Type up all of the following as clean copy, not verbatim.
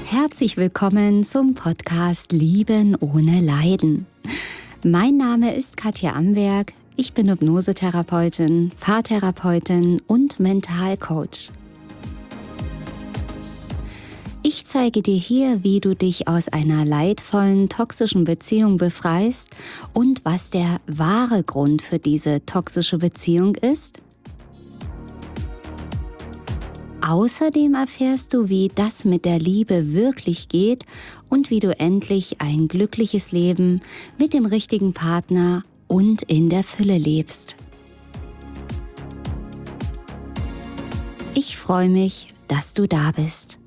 Herzlich willkommen zum Podcast Lieben ohne Leiden. Mein Name ist Katja Amberg, ich bin Hypnosetherapeutin, Paartherapeutin und Mentalcoach. Ich zeige dir hier, wie du dich aus einer leidvollen, toxischen Beziehung befreist und was der wahre Grund für diese toxische Beziehung ist. Außerdem erfährst du, wie das mit der Liebe wirklich geht und wie du endlich ein glückliches Leben mit dem richtigen Partner und in der Fülle lebst. Ich freue mich, dass du da bist.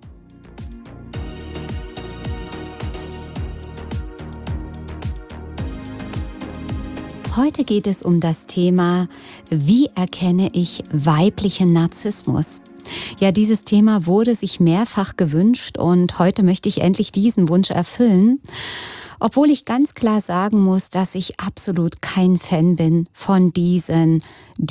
Heute geht es um das Thema, wie erkenne ich weiblichen Narzissmus? Ja, dieses Thema wurde sich mehrfach gewünscht und heute möchte ich endlich diesen Wunsch erfüllen. Obwohl ich ganz klar sagen muss, dass ich absolut kein Fan bin von diesen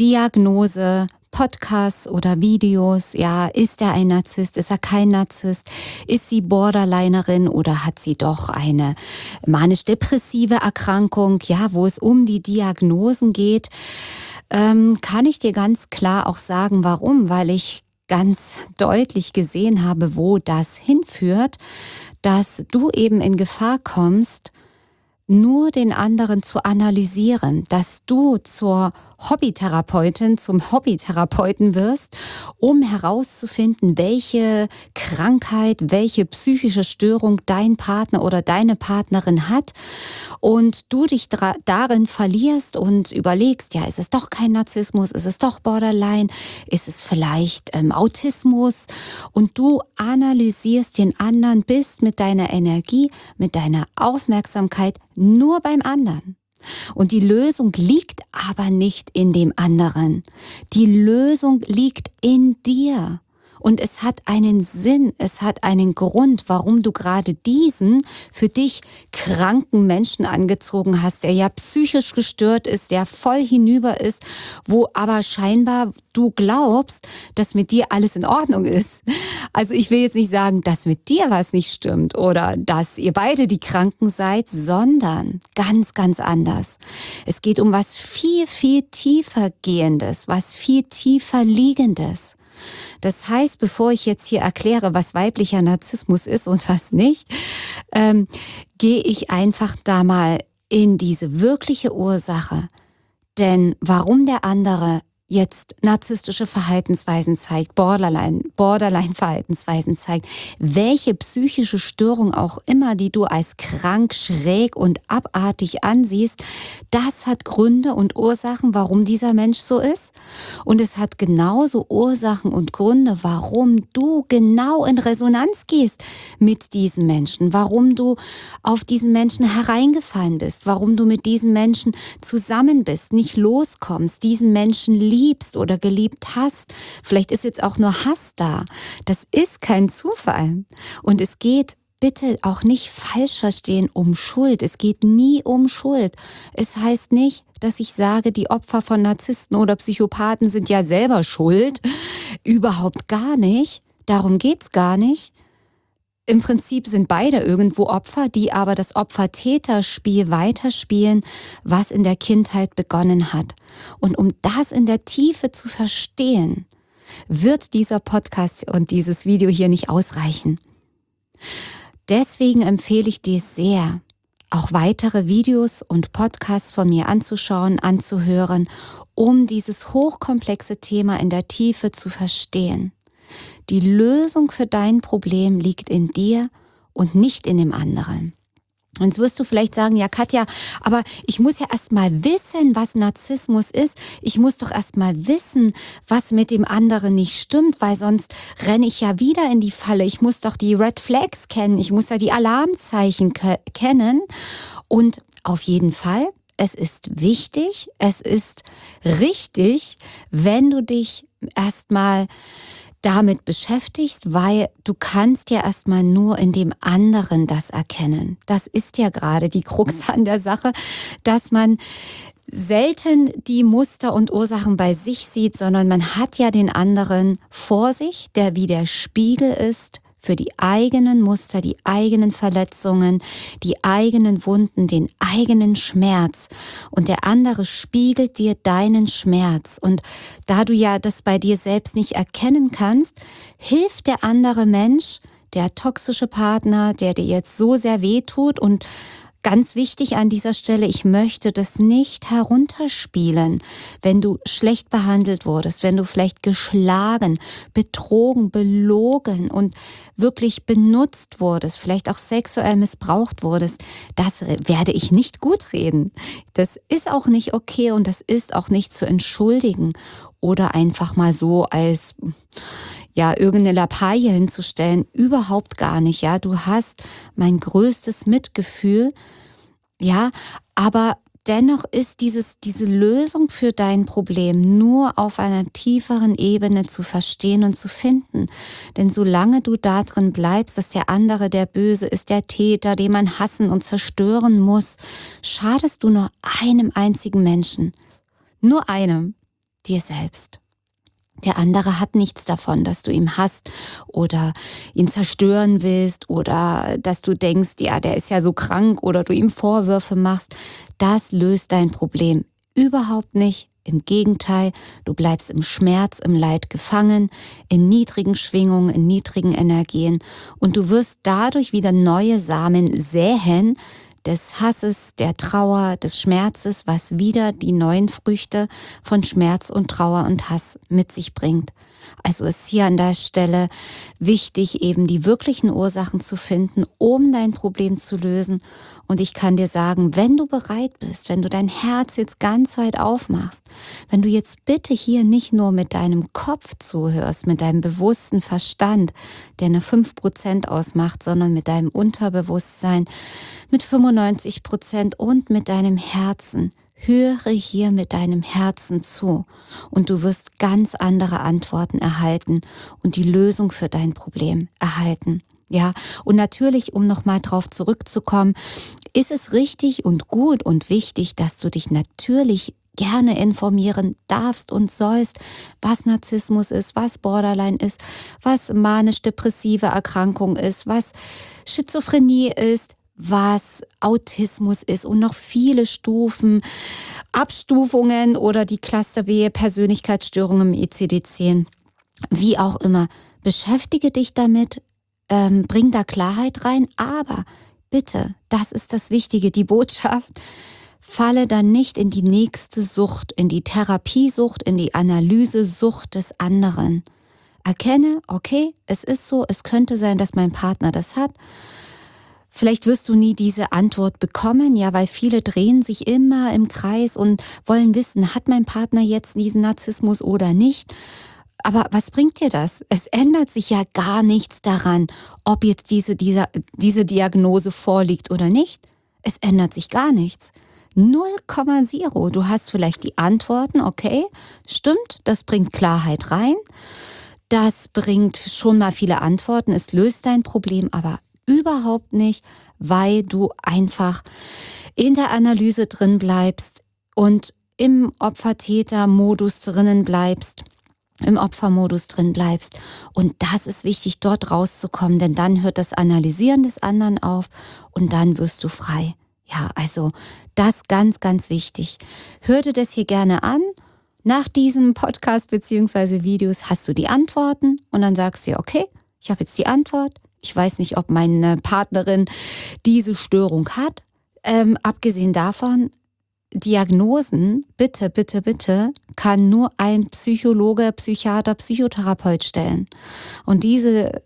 Diagnose-Podcasts oder Videos. Ja, ist er ein Narzisst, ist er kein Narzisst? Ist sie Borderlinerin oder hat sie doch eine manisch-depressive Erkrankung? Ja, wo es um die Diagnosen geht, kann ich dir ganz klar auch sagen, warum, weil ich ganz deutlich gesehen habe, wo das hinführt, dass du eben in Gefahr kommst, nur den anderen zu analysieren, dass du zur Hobbytherapeutin, zum Hobbytherapeuten wirst, um herauszufinden, welche Krankheit, welche psychische Störung dein Partner oder deine Partnerin hat und du dich darin verlierst und überlegst, ja, ist es doch kein Narzissmus, ist es doch Borderline, ist es vielleicht Autismus und du analysierst den anderen, bist mit deiner Energie, mit deiner Aufmerksamkeit nur beim anderen. Und die Lösung liegt aber nicht in dem anderen. Die Lösung liegt in dir. Und es hat einen Sinn, es hat einen Grund, warum du gerade diesen für dich kranken Menschen angezogen hast, der ja psychisch gestört ist, der voll hinüber ist, wo aber scheinbar du glaubst, dass mit dir alles in Ordnung ist. Also ich will jetzt nicht sagen, dass mit dir was nicht stimmt oder dass ihr beide die Kranken seid, sondern ganz, ganz anders. Es geht um was viel, viel tiefer gehendes, was viel tiefer liegendes. Das heißt, bevor ich jetzt hier erkläre, was weiblicher Narzissmus ist und was nicht, gehe ich einfach da mal in diese wirkliche Ursache. Denn warum der andere jetzt narzisstische Verhaltensweisen zeigt, Borderline-Verhaltensweisen zeigt, welche psychische Störung auch immer, die du als krank, schräg und abartig ansiehst, das hat Gründe und Ursachen, warum dieser Mensch so ist. Und es hat genauso Ursachen und Gründe, warum du genau in Resonanz gehst mit diesen Menschen, warum du auf diesen Menschen hereingefallen bist, warum du mit diesen Menschen zusammen bist, nicht loskommst, diesen Menschen liebst oder geliebt hast. Vielleicht ist jetzt auch nur Hass da. Das ist kein Zufall. Und es geht, bitte auch nicht falsch verstehen, um Schuld. Es geht nie um Schuld. Es heißt nicht, dass ich sage, die Opfer von Narzissten oder Psychopathen sind ja selber schuld. Überhaupt gar nicht. Darum geht's gar nicht. Im Prinzip sind beide irgendwo Opfer, die aber das Opfer-Täter-Spiel weiterspielen, was in der Kindheit begonnen hat. Und um das in der Tiefe zu verstehen, wird dieser Podcast und dieses Video hier nicht ausreichen. Deswegen empfehle ich dir sehr, auch weitere Videos und Podcasts von mir anzuschauen, anzuhören, um dieses hochkomplexe Thema in der Tiefe zu verstehen. Die Lösung für dein Problem liegt in dir und nicht in dem anderen. Und jetzt wirst du vielleicht sagen, ja Katja, aber ich muss ja erst mal wissen, was Narzissmus ist. Ich muss doch erst mal wissen, was mit dem anderen nicht stimmt, weil sonst renne ich ja wieder in die Falle. Ich muss doch die Red Flags kennen, ich muss ja die Alarmzeichen kennen. Und auf jeden Fall, es ist wichtig, es ist richtig, wenn du dich erst mal damit beschäftigst, weil du kannst ja erstmal nur in dem anderen das erkennen. Das ist ja gerade die Krux an der Sache, dass man selten die Muster und Ursachen bei sich sieht, sondern man hat ja den anderen vor sich, der wie der Spiegel ist für die eigenen Muster, die eigenen Verletzungen, die eigenen Wunden, den eigenen Schmerz. Und der andere spiegelt dir deinen Schmerz. Und da du ja das bei dir selbst nicht erkennen kannst, hilft der andere Mensch, der toxische Partner, der dir jetzt so sehr wehtut. Und ganz wichtig an dieser Stelle, ich möchte das nicht herunterspielen, wenn du schlecht behandelt wurdest, wenn du vielleicht geschlagen, betrogen, belogen und wirklich benutzt wurdest, vielleicht auch sexuell missbraucht wurdest, das werde ich nicht gut reden. Das ist auch nicht okay und das ist auch nicht zu entschuldigen oder einfach mal so als irgendeine Lappalie hinzustellen, überhaupt gar nicht. Ja, du hast mein größtes Mitgefühl, ja, aber dennoch ist diese Lösung für dein Problem nur auf einer tieferen Ebene zu verstehen und zu finden. Denn solange du da drin bleibst, dass der andere der Böse ist, der Täter, den man hassen und zerstören muss, schadest du nur einem einzigen Menschen. Nur einem, dir selbst. Der andere hat nichts davon, dass du ihn hasst oder ihn zerstören willst oder dass du denkst, ja, der ist ja so krank oder du ihm Vorwürfe machst. Das löst dein Problem überhaupt nicht. Im Gegenteil, du bleibst im Schmerz, im Leid gefangen, in niedrigen Schwingungen, in niedrigen Energien und du wirst dadurch wieder neue Samen säen, des Hasses, der Trauer, des Schmerzes, was wieder die neuen Früchte von Schmerz und Trauer und Hass mit sich bringt. Also ist hier an der Stelle wichtig, eben die wirklichen Ursachen zu finden, um dein Problem zu lösen. Und ich kann dir sagen, wenn du bereit bist, wenn du dein Herz jetzt ganz weit aufmachst, wenn du jetzt bitte hier nicht nur mit deinem Kopf zuhörst, mit deinem bewussten Verstand, der nur 5% ausmacht, sondern mit deinem Unterbewusstsein, mit 95% und mit deinem Herzen. Höre hier mit deinem Herzen zu und du wirst ganz andere Antworten erhalten und die Lösung für dein Problem erhalten. Ja, und natürlich, um nochmal drauf zurückzukommen, ist es richtig und gut und wichtig, dass du dich natürlich gerne informieren darfst und sollst, was Narzissmus ist, was Borderline ist, was manisch-depressive Erkrankung ist, was Schizophrenie ist, was Autismus ist und noch viele Stufen, Abstufungen oder die Cluster B Persönlichkeitsstörungen im ICD-10. Wie auch immer, beschäftige dich damit, bring da Klarheit rein, aber bitte, das ist das Wichtige, die Botschaft, falle dann nicht in die nächste Sucht, in die Therapiesucht, in die Analysesucht des anderen. Erkenne, okay, es ist so, es könnte sein, dass mein Partner das hat. Vielleicht wirst du nie diese Antwort bekommen, ja, weil viele drehen sich immer im Kreis und wollen wissen, hat mein Partner jetzt diesen Narzissmus oder nicht? Aber was bringt dir das? Es ändert sich ja gar nichts daran, ob jetzt diese Diagnose vorliegt oder nicht. Es ändert sich gar nichts. 0,0. Du hast vielleicht die Antworten, okay, stimmt, das bringt Klarheit rein. Das bringt schon mal viele Antworten, es löst dein Problem, aber überhaupt nicht, weil du einfach in der Analyse drin bleibst und im Opfer-Täter-Modus drinnen bleibst, im Opfermodus drin bleibst. Und das ist wichtig, dort rauszukommen, denn dann hört das Analysieren des anderen auf und dann wirst du frei. Ja, also das ganz, ganz wichtig. Hör dir das hier gerne an. Nach diesem Podcast bzw. Videos hast du die Antworten und dann sagst du, okay, ich habe jetzt die Antwort. Ich weiß nicht, ob meine Partnerin diese Störung hat. Abgesehen davon, Diagnosen, bitte, bitte, bitte, kann nur ein Psychologe, Psychiater, Psychotherapeut stellen. Und diese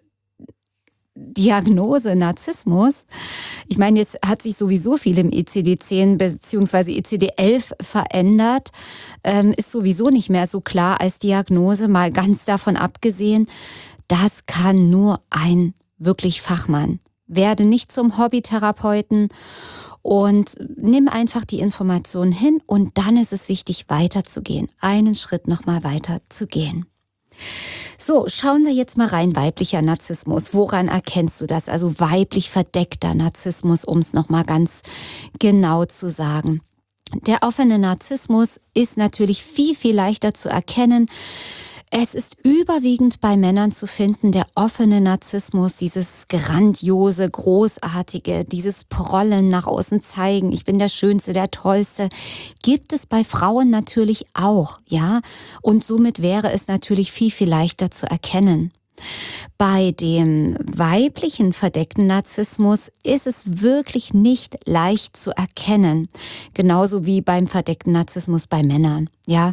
Diagnose Narzissmus, ich meine, jetzt hat sich sowieso viel im ICD-10 bzw. ICD-11 verändert, ist sowieso nicht mehr so klar als Diagnose, mal ganz davon abgesehen, das kann nur ein wirklich Fachmann. Werde nicht zum Hobbytherapeuten und nimm einfach die Informationen hin und dann ist es wichtig, weiterzugehen, einen Schritt nochmal weiter zu gehen. So, schauen wir jetzt mal rein, weiblicher Narzissmus. Woran erkennst du das? Also weiblich verdeckter Narzissmus, um es nochmal ganz genau zu sagen. Der offene Narzissmus ist natürlich viel, viel leichter zu erkennen. Es ist überwiegend bei Männern zu finden, der offene Narzissmus, dieses grandiose, großartige, dieses Prollen nach außen zeigen, ich bin der Schönste, der Tollste, gibt es bei Frauen natürlich auch, ja. Und somit wäre es natürlich viel, viel leichter zu erkennen. Bei dem weiblichen verdeckten Narzissmus ist es wirklich nicht leicht zu erkennen. Genauso wie beim verdeckten Narzissmus bei Männern. Ja,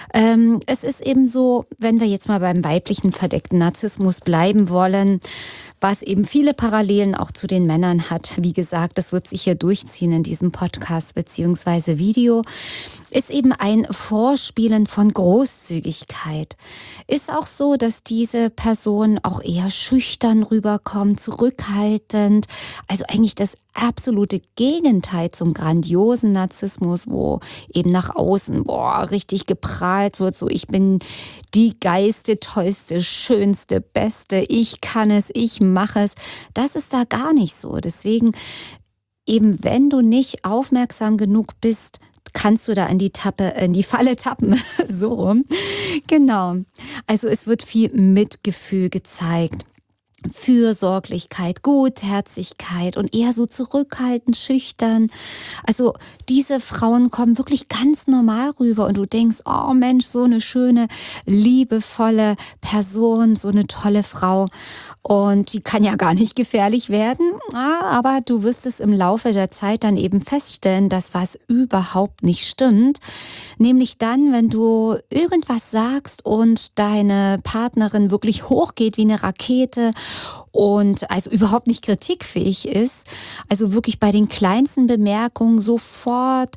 es ist eben so, wenn wir jetzt mal beim weiblichen verdeckten Narzissmus bleiben wollen, was eben viele Parallelen auch zu den Männern hat. Wie gesagt, das wird sich hier durchziehen in diesem Podcast bzw. Video, ist eben ein Vorspielen von Großzügigkeit. Ist auch so, dass diese Person auch eher schüchtern rüberkommt, zurückhaltend. Also eigentlich das absolute Gegenteil zum grandiosen Narzissmus, wo eben nach außen richtig geprahlt wird, so ich bin die geilste, tollste, schönste, beste, ich kann es, ich mache es. Das ist da gar nicht so. Deswegen eben, wenn du nicht aufmerksam genug bist, kannst du da in die Falle tappen. So rum. Genau. Also es wird viel Mitgefühl gezeigt. Fürsorglichkeit, Gutherzigkeit und eher so zurückhaltend, schüchtern. Also diese Frauen kommen wirklich ganz normal rüber und du denkst, oh Mensch, so eine schöne, liebevolle Person, so eine tolle Frau. Und die kann ja gar nicht gefährlich werden, aber du wirst es im Laufe der Zeit dann eben feststellen, dass was überhaupt nicht stimmt. Nämlich dann, wenn du irgendwas sagst und deine Partnerin wirklich hochgeht wie eine Rakete und also überhaupt nicht kritikfähig ist, also wirklich bei den kleinsten Bemerkungen sofort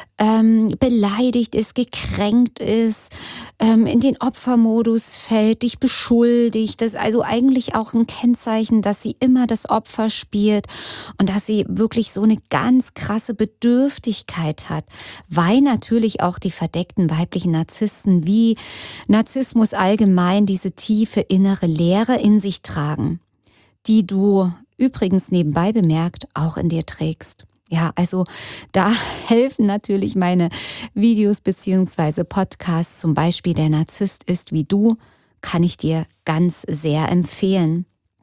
beleidigt ist, gekränkt ist, in den Opfermodus fällt, dich beschuldigt. Das ist also eigentlich auch ein Kennzeichen, dass sie immer das Opfer spielt und dass sie wirklich so eine ganz krasse Bedürftigkeit hat, weil natürlich auch die verdeckten weiblichen Narzissten wie Narzissmus allgemein diese tiefe innere Leere in sich tragen, die du übrigens nebenbei bemerkt auch in dir trägst. Ja, also da helfen natürlich meine Videos bzw. Podcasts, zum Beispiel Der Narzisst ist wie du, kann ich dir ganz sehr empfehlen.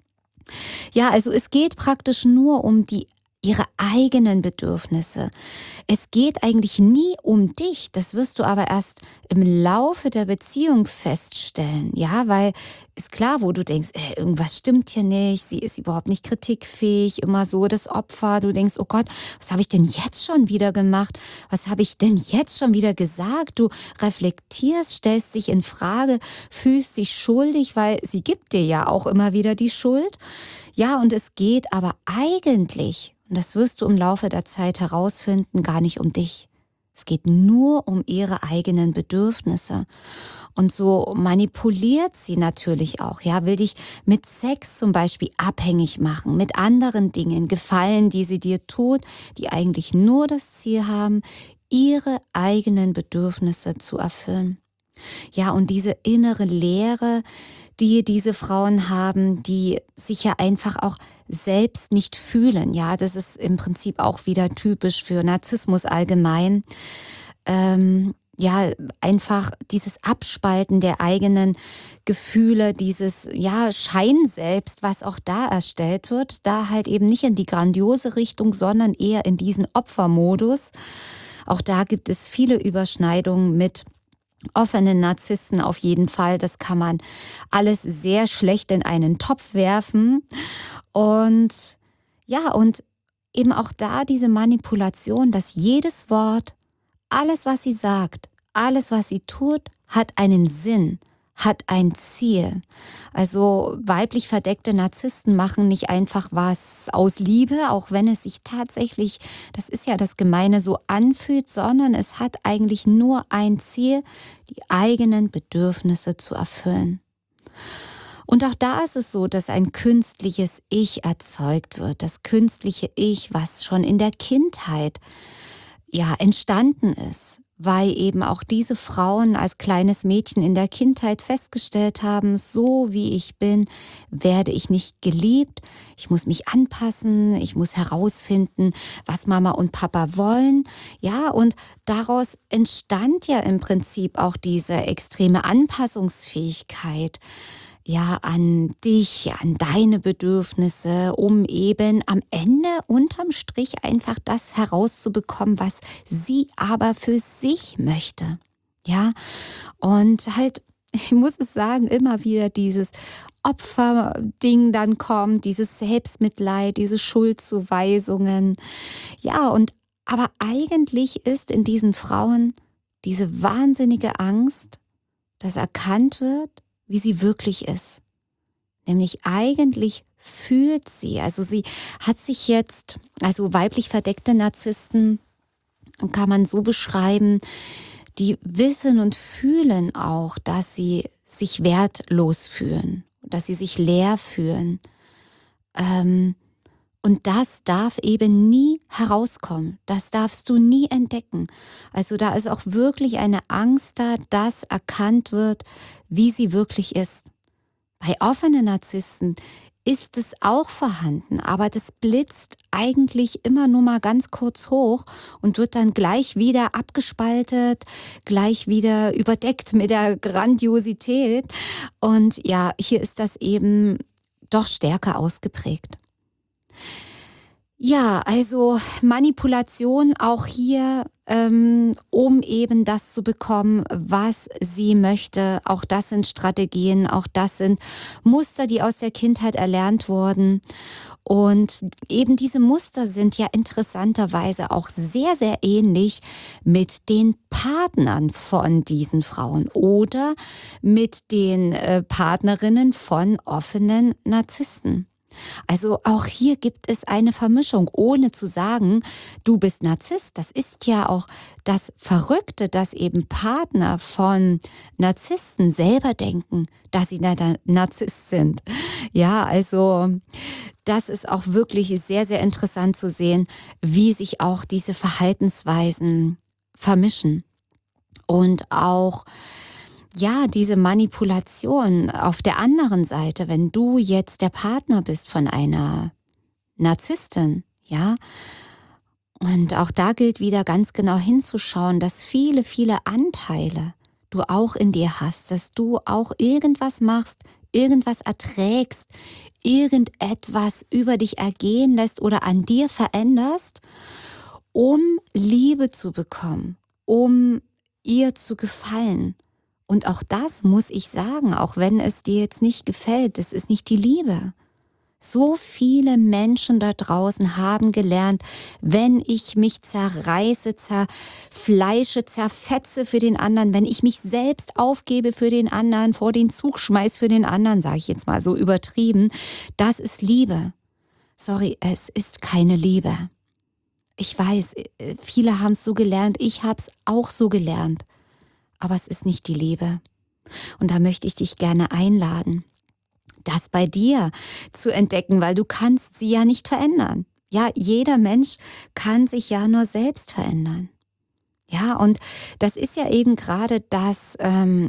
Ja, also es geht praktisch nur um ihre eigenen Bedürfnisse. Es geht eigentlich nie um dich, das wirst du aber erst im Laufe der Beziehung feststellen, ja, weil ist klar, wo du denkst, irgendwas stimmt hier nicht, sie ist überhaupt nicht kritikfähig, immer so das Opfer, du denkst, oh Gott, was habe ich denn jetzt schon wieder gemacht, was habe ich denn jetzt schon wieder gesagt, du reflektierst, stellst dich in Frage, fühlst dich schuldig, weil sie gibt dir ja auch immer wieder die Schuld, ja, und es geht aber eigentlich, und das wirst du im Laufe der Zeit herausfinden, gar nicht um dich. Es geht nur um ihre eigenen Bedürfnisse. Und so manipuliert sie natürlich auch, ja, will dich mit Sex zum Beispiel abhängig machen, mit anderen Dingen, Gefallen, die sie dir tut, die eigentlich nur das Ziel haben, ihre eigenen Bedürfnisse zu erfüllen. Ja, und diese innere Leere, die diese Frauen haben, die sich ja einfach auch selbst nicht fühlen. Ja, das ist im Prinzip auch wieder typisch für Narzissmus allgemein. Ja, einfach dieses Abspalten der eigenen Gefühle, dieses Scheinselbst, was auch da erstellt wird, da halt eben nicht in die grandiose Richtung, sondern eher in diesen Opfermodus. Auch da gibt es viele Überschneidungen mit offenen Narzissten auf jeden Fall. Das kann man alles sehr schlecht in einen Topf werfen. Und ja, und eben auch da diese Manipulation, dass jedes Wort, alles, was sie sagt, alles, was sie tut, hat einen Sinn, hat ein Ziel. Also weiblich verdeckte Narzissten machen nicht einfach was aus Liebe, auch wenn es sich tatsächlich, das ist ja das Gemeine, so anfühlt, sondern es hat eigentlich nur ein Ziel, die eigenen Bedürfnisse zu erfüllen. Und auch da ist es so, dass ein künstliches Ich erzeugt wird, das künstliche Ich, was schon in der Kindheit entstanden ist. weil eben auch diese Frauen als kleines Mädchen in der Kindheit festgestellt haben, so wie ich bin, werde ich nicht geliebt. Ich muss mich anpassen, ich muss herausfinden, was Mama und Papa wollen. Ja, und daraus entstand ja im Prinzip auch diese extreme Anpassungsfähigkeit, ja, an dich, an deine Bedürfnisse, um eben am Ende unterm Strich einfach das herauszubekommen, was sie aber für sich möchte. Ja, und halt, ich muss es sagen, immer wieder dieses Opferding dann kommt, dieses Selbstmitleid, diese Schuldzuweisungen. Ja, und aber eigentlich ist in diesen Frauen diese wahnsinnige Angst, dass erkannt wird, wie sie wirklich ist. Nämlich eigentlich fühlt sie, also sie hat sich jetzt, also weiblich verdeckte Narzissten kann man so beschreiben, die wissen und fühlen auch, dass sie sich wertlos fühlen, dass sie sich leer fühlen. Und das darf eben nie herauskommen. Das darfst du nie entdecken. Also da ist auch wirklich eine Angst da, dass erkannt wird, wie sie wirklich ist. Bei offenen Narzissten ist es auch vorhanden, aber das blitzt eigentlich immer nur mal ganz kurz hoch und wird dann gleich wieder abgespaltet, gleich wieder überdeckt mit der Grandiosität. Und ja, hier ist das eben doch stärker ausgeprägt. Ja, also Manipulation auch hier, um eben das zu bekommen, was sie möchte. Auch das sind Strategien, auch das sind Muster, die aus der Kindheit erlernt wurden. Und eben diese Muster sind ja interessanterweise auch sehr, sehr ähnlich mit den Partnern von diesen Frauen oder mit den Partnerinnen von offenen Narzissten. Also auch hier gibt es eine Vermischung, ohne zu sagen, du bist Narzisst. Das ist ja auch das Verrückte, dass eben Partner von Narzissten selber denken, dass sie Narzisst sind. Ja, also das ist auch wirklich sehr, sehr interessant zu sehen, wie sich auch diese Verhaltensweisen vermischen. Und auch ja, diese Manipulation auf der anderen Seite, wenn du jetzt der Partner bist von einer Narzisstin, ja, und auch da gilt wieder ganz genau hinzuschauen, dass viele, viele Anteile du auch in dir hast, dass du auch irgendwas machst, irgendwas erträgst, irgendetwas über dich ergehen lässt oder an dir veränderst, um Liebe zu bekommen, um ihr zu gefallen. Und auch das muss ich sagen, auch wenn es dir jetzt nicht gefällt, das ist nicht die Liebe. So viele Menschen da draußen haben gelernt, wenn ich mich zerreiße, zerfleische, zerfetze für den anderen, wenn ich mich selbst aufgebe für den anderen, vor den Zug schmeiß für den anderen, sage ich jetzt mal so übertrieben, das ist Liebe. Sorry, es ist keine Liebe. Ich weiß, viele haben es so gelernt, ich habe es auch so gelernt. Aber es ist nicht die Liebe. Und da möchte ich dich gerne einladen, das bei dir zu entdecken, weil du kannst sie ja nicht verändern. Ja, jeder Mensch kann sich ja nur selbst verändern. Ja, und das ist ja eben gerade das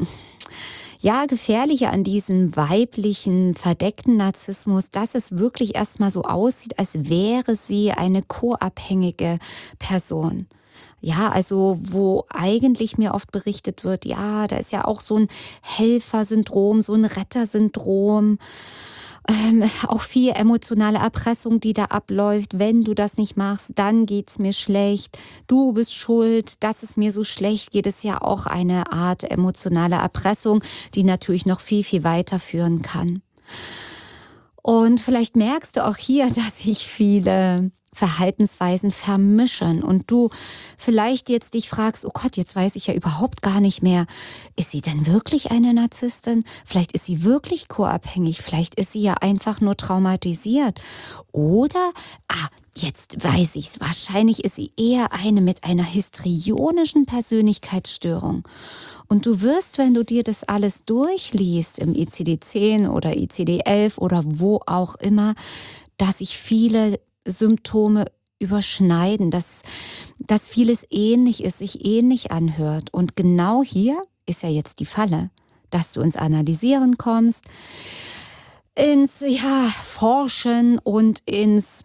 ja, Gefährliche an diesem weiblichen, verdeckten Narzissmus, dass es wirklich erstmal so aussieht, als wäre sie eine co-abhängige Person. Ja, also wo eigentlich mir oft berichtet wird, ja, da ist ja auch so ein Helfersyndrom, so ein Rettersyndrom, auch viel emotionale Erpressung, die da abläuft. Wenn du das nicht machst, dann geht's mir schlecht. Du bist schuld, dass es mir so schlecht geht, ist ja auch eine Art emotionale Erpressung, die natürlich noch viel, viel weiterführen kann. Und vielleicht merkst du auch hier, dass sich viele Verhaltensweisen vermischen und du vielleicht jetzt dich fragst, oh Gott, jetzt weiß ich ja überhaupt gar nicht mehr, ist sie denn wirklich eine Narzisstin? Vielleicht ist sie wirklich co-abhängig, vielleicht ist sie ja einfach nur traumatisiert. Oder, jetzt weiß ich's, wahrscheinlich ist sie eher eine mit einer histrionischen Persönlichkeitsstörung. Und du wirst, wenn du dir das alles durchliest, im ICD-10 oder ICD-11 oder wo auch immer, dass sich viele Symptome überschneiden, dass vieles ähnlich ist, sich ähnlich anhört. Und genau hier ist ja jetzt die Falle, dass du ins Analysieren kommst, ins Forschen und ins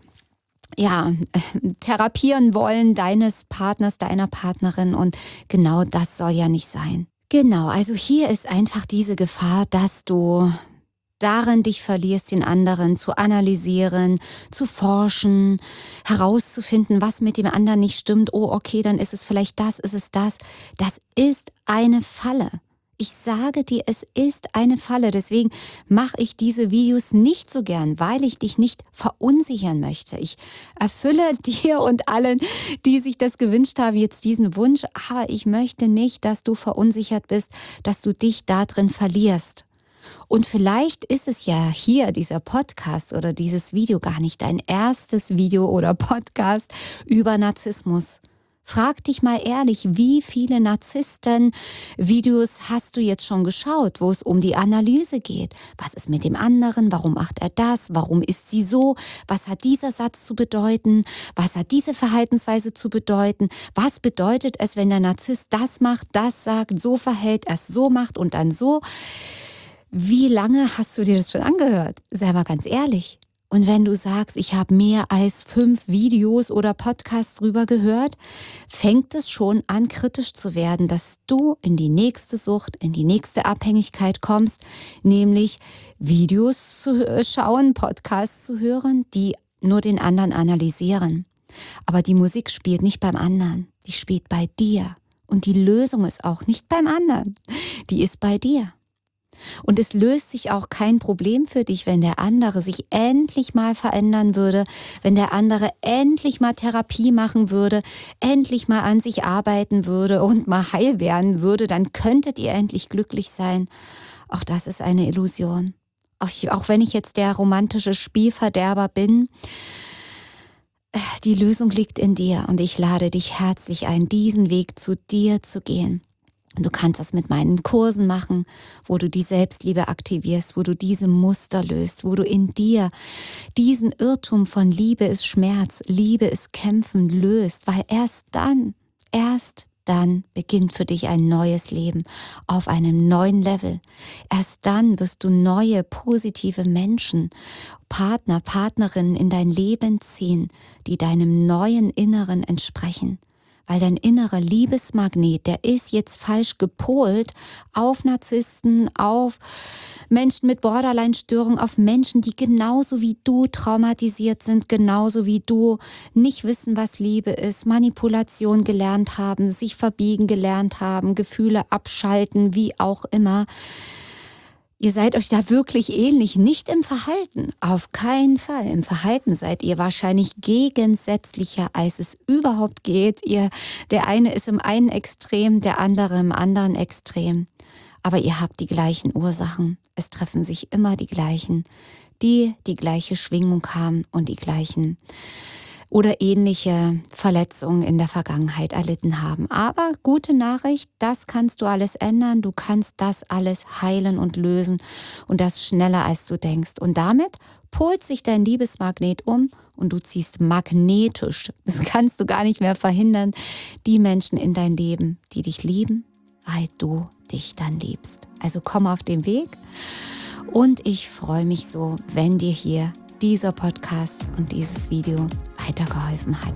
Therapieren wollen deines Partners, deiner Partnerin. Und genau das soll ja nicht sein. Genau, also hier ist einfach diese Gefahr, dass du darin dich verlierst, den anderen zu analysieren, zu forschen, herauszufinden, was mit dem anderen nicht stimmt. Oh, okay, dann ist es vielleicht das, ist es das. Das ist eine Falle. Ich sage dir, es ist eine Falle. Deswegen mache ich diese Videos nicht so gern, weil ich dich nicht verunsichern möchte. Ich erfülle dir und allen, die sich das gewünscht haben, jetzt diesen Wunsch. Aber ich möchte nicht, dass du verunsichert bist, dass du dich da drin verlierst. Und vielleicht ist es ja hier, dieser Podcast oder dieses Video, gar nicht dein erstes Video oder Podcast über Narzissmus. Frag dich mal ehrlich, wie viele Narzissten-Videos hast du jetzt schon geschaut, wo es um die Analyse geht? Was ist mit dem anderen? Warum macht er das? Warum ist sie so? Was hat dieser Satz zu bedeuten? Was hat diese Verhaltensweise zu bedeuten? Was bedeutet es, wenn der Narzisst das macht, das sagt, so verhält, er es so macht und dann so? Wie lange hast du dir das schon angehört? Sei mal ganz ehrlich. Und wenn du sagst, ich habe mehr als 5 Videos oder Podcasts drüber gehört, fängt es schon an, kritisch zu werden, dass du in die nächste Sucht, in die nächste Abhängigkeit kommst, nämlich Videos zu schauen, Podcasts zu hören, die nur den anderen analysieren. Aber die Musik spielt nicht beim anderen, die spielt bei dir. Und die Lösung ist auch nicht beim anderen, die ist bei dir. Und es löst sich auch kein Problem für dich, wenn der andere sich endlich mal verändern würde, wenn der andere endlich mal Therapie machen würde, endlich mal an sich arbeiten würde und mal heil werden würde, dann könntet ihr endlich glücklich sein. Auch das ist eine Illusion. Auch wenn ich jetzt der romantische Spielverderber bin, die Lösung liegt in dir und ich lade dich herzlich ein, diesen Weg zu dir zu gehen. Du kannst das mit meinen Kursen machen, wo du die Selbstliebe aktivierst, wo du diese Muster löst, wo du in dir diesen Irrtum von Liebe ist Schmerz, Liebe ist Kämpfen löst, weil erst dann beginnt für dich ein neues Leben auf einem neuen Level. Erst dann wirst du neue, positive Menschen, Partner, Partnerinnen in dein Leben ziehen, die deinem neuen Inneren entsprechen. Weil dein innerer Liebesmagnet, der ist jetzt falsch gepolt auf Narzissten, auf Menschen mit Borderline-Störung, auf Menschen, die genauso wie du traumatisiert sind, genauso wie du nicht wissen, was Liebe ist, Manipulation gelernt haben, sich verbiegen gelernt haben, Gefühle abschalten, wie auch immer. Ihr seid euch da wirklich ähnlich, nicht im Verhalten, auf keinen Fall. Im Verhalten seid ihr wahrscheinlich gegensätzlicher, als es überhaupt geht. Der eine ist im einen Extrem, der andere im anderen Extrem. Aber ihr habt die gleichen Ursachen. Es treffen sich immer die gleichen, die gleiche Schwingung haben und die gleichen oder ähnliche Verletzungen in der Vergangenheit erlitten haben. Aber gute Nachricht, das kannst du alles ändern, du kannst das alles heilen und lösen und das schneller als du denkst. Und damit polt sich dein Liebesmagnet um und du ziehst magnetisch, das kannst du gar nicht mehr verhindern, die Menschen in dein Leben, die dich lieben, weil du dich dann liebst. Also komm auf den Weg und ich freue mich so, wenn dir hier dieser Podcast und dieses Video weitergeholfen hat.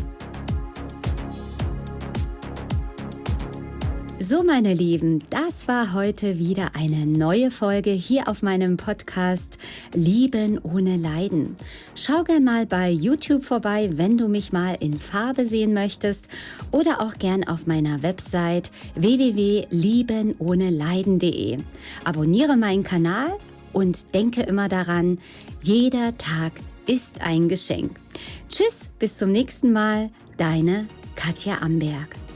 So, meine Lieben, das war heute wieder eine neue Folge hier auf meinem Podcast Lieben ohne Leiden. Schau gern mal bei YouTube vorbei, wenn du mich mal in Farbe sehen möchtest oder auch gern auf meiner Website www.liebenohneleiden.de. Abonniere meinen Kanal und denke immer daran, jeder Tag ist ein Geschenk. Tschüss, bis zum nächsten Mal, deine Katja Amberg.